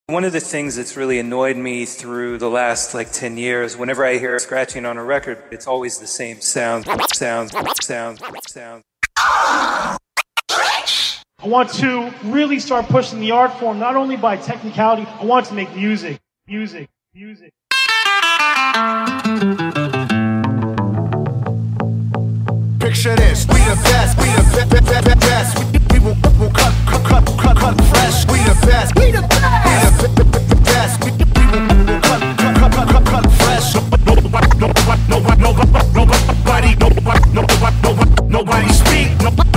One of the things that's really annoyed me through the last 10 years, whenever I hear scratching on a record, it's always the same sound. I want to really start pushing the art form, not only by technicality, I want to make music. Picture this, we the best, we the best. We will cut fresh. We the best, we the best. We the best. We will cut fresh. Nobody speak.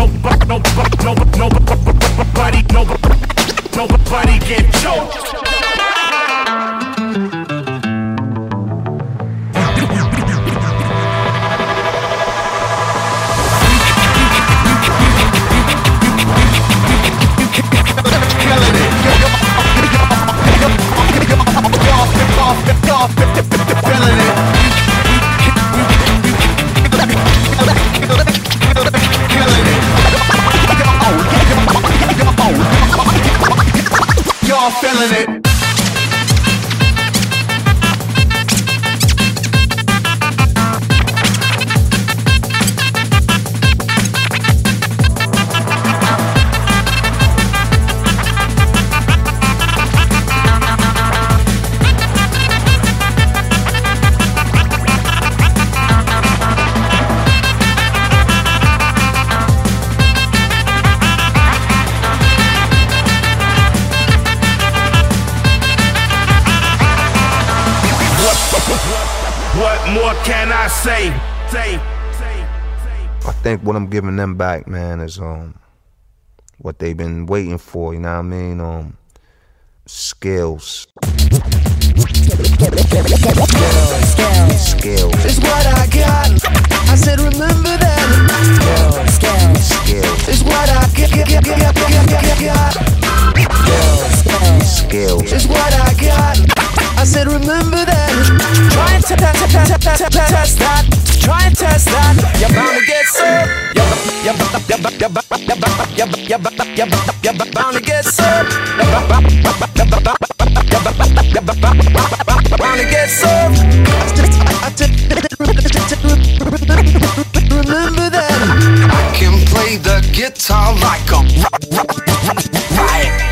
Nobody get choked. Y'all feeling it. What more can I say? I think what I'm giving them back, man, is what they've been waiting for, you know what I mean? Skills. Skills. Is what I got. I said remember that. Skills. Is what I got. Skills. Is what I got. I said remember that. Try and test that. Try and test that. You're bound to get served. You're bound to get served. Bound to get served. Remember that. I can play the guitar like a riot.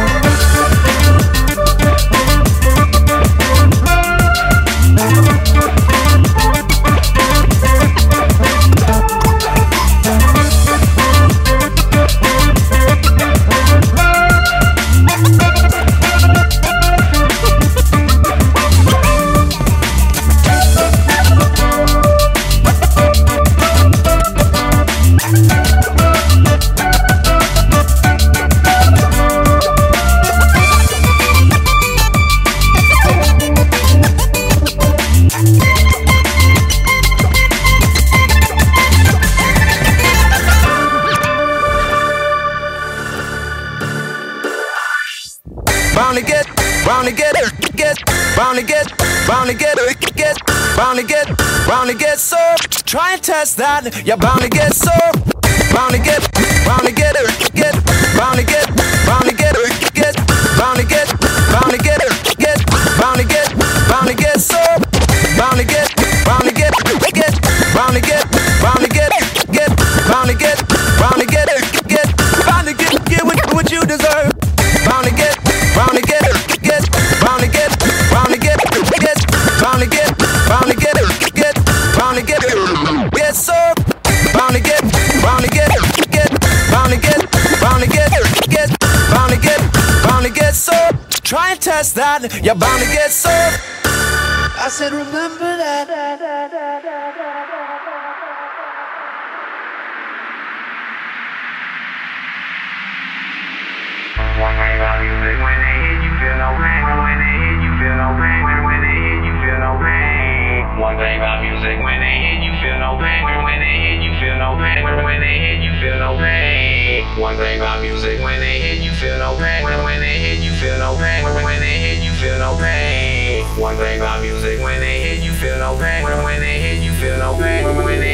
Bound to get served. Try and test that. You're bound to get served. Bound to get bound to get bound to get bound to get bound to get bound to get bound to get bound to get served. Bound to get bound to get bound to get bound to get bound to get bound to get what you deserve. Bound to get bound to get bound to get bound to get bound to get bound to get bound to get served. Bound to get bound to get bound to get bound to get bound to get served. Try and test that. You're bound to get served. I said remember that. One thing about music, when they hit you feel no pain. When they hit you feel no pain. When they hit you feel no pain. One thing about music, when they hit you feel no pain. When they hit you feel no pain. When they hit you feel no pain. One thing about music, when they hit you feel no pain. When they hit you feel no pain. When they hit you feel no pain. One thing about music, when they hit you feel no pain. When they hit you feel no pain. When they